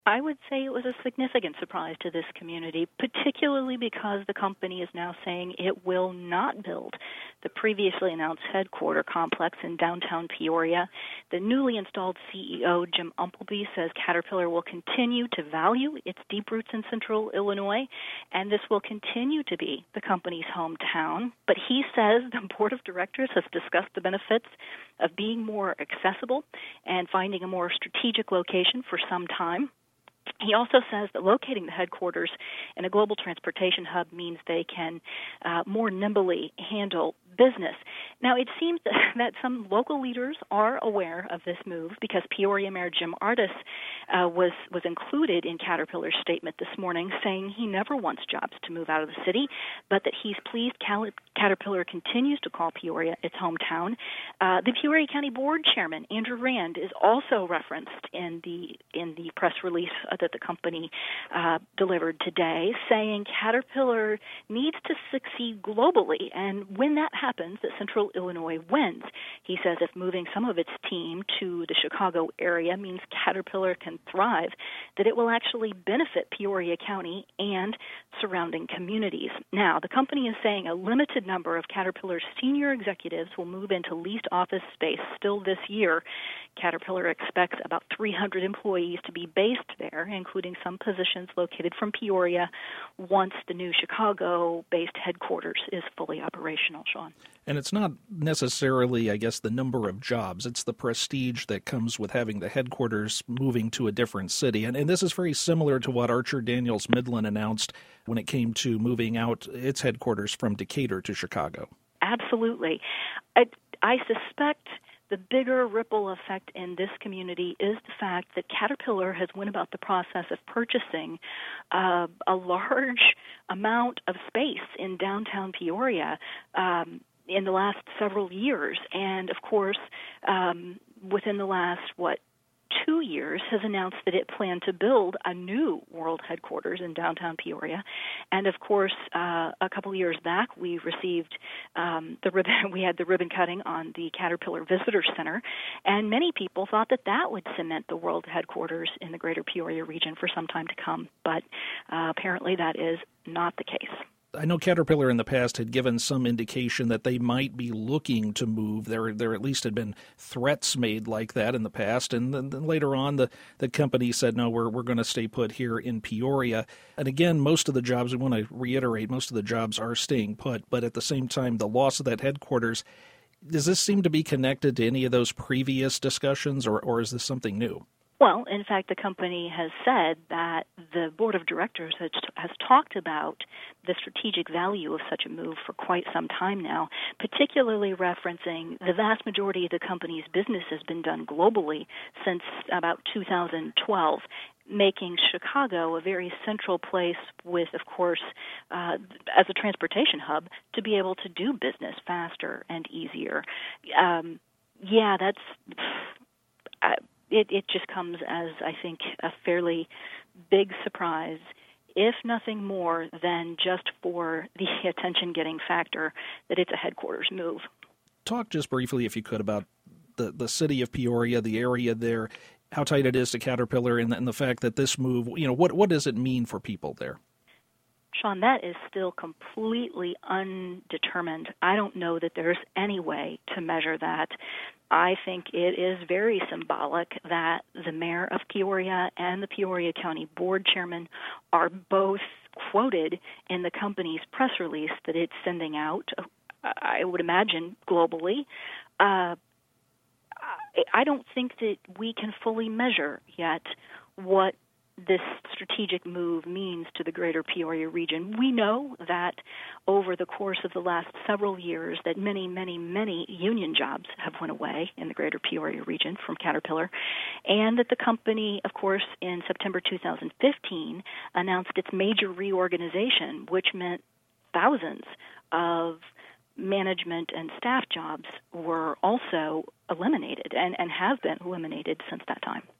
I would say it was a significant surprise to this community, particularly because the company is now saying it will not build the previously announced headquarter complex in downtown Peoria. The newly installed CEO, Jim Umpleby, says Caterpillar will continue to value its deep roots in central Illinois, and this will continue to be the company's hometown. But he says the board of directors has discussed the benefits of being more accessible and finding a more strategic location for some time. He also says that locating the headquarters in a global transportation hub means they can more nimbly handle business. Now, it seems that some local leaders are aware of this move because Peoria Mayor Jim Ardis was included in Caterpillar's statement this morning, saying he never wants jobs to move out of the city, but that he's pleased Caterpillar continues to call Peoria its hometown. The Peoria County Board Chairman, Andrew Rand, is also referenced in the press release that the company delivered today, saying Caterpillar needs to succeed globally, and when that happens, that Central Illinois wins. He says if moving some of its team to the Chicago area means Caterpillar can thrive, that it will actually benefit Peoria County and surrounding communities. Now, the company is saying a limited number of Caterpillar's senior executives will move into leased office space still this year. Caterpillar expects about 300 employees to be based there, including some positions located from Peoria, once the new Chicago-based headquarters is fully operational, Sean. And it's not necessarily, I guess, the number of jobs. It's the prestige that comes with having the headquarters moving to a different city. And this is very similar to what Archer Daniels Midland announced when it came to moving out its headquarters from Decatur to Chicago. Absolutely. I suspect the bigger ripple effect in this community is the fact that Caterpillar has went about the process of purchasing a large amount of space in downtown Peoria in the last several years. And, of course, within the last, 2 years, has announced that it planned to build a new world headquarters in downtown Peoria. And, of course, a couple of years back, we received we had the ribbon cutting on the Caterpillar Visitor Center, and many people thought that would cement the world headquarters in the greater Peoria region for some time to come. But apparently that is not the case. I know Caterpillar in the past had given some indication that they might be looking to move. There at least had been threats made like that in the past, and then later on the company said, no, we're going to stay put here in Peoria. And again, most of the jobs, I want to reiterate, most of the jobs are staying put, but at the same time, the loss of that headquarters, does this seem to be connected to any of those previous discussions, or is this something new? Well, in fact, the company has said that the board of directors has talked about the strategic value of such a move for quite some time now, particularly referencing the vast majority of the company's business has been done globally since about 2012, making Chicago a very central place with, of course, as a transportation hub, to be able to do business faster and easier. It just comes as, I think, a fairly big surprise, if nothing more than just for the attention-getting factor that it's a headquarters move. Talk just briefly, if you could, about the city of Peoria, the area there, how tight it is to Caterpillar, and the fact that this move, what does it mean for people there? Sean, that is still completely undetermined. I don't know that there's any way to measure that. I think it is very symbolic that the mayor of Peoria and the Peoria County Board Chairman are both quoted in the company's press release that it's sending out, I would imagine, globally. I don't think that we can fully measure yet what this strategic move means to the greater Peoria region. We know that over the course of the last several years that many, many, many union jobs have went away in the greater Peoria region from Caterpillar, and that the company, of course, in September 2015 announced its major reorganization, which meant thousands of management and staff jobs were also eliminated and have been eliminated since that time.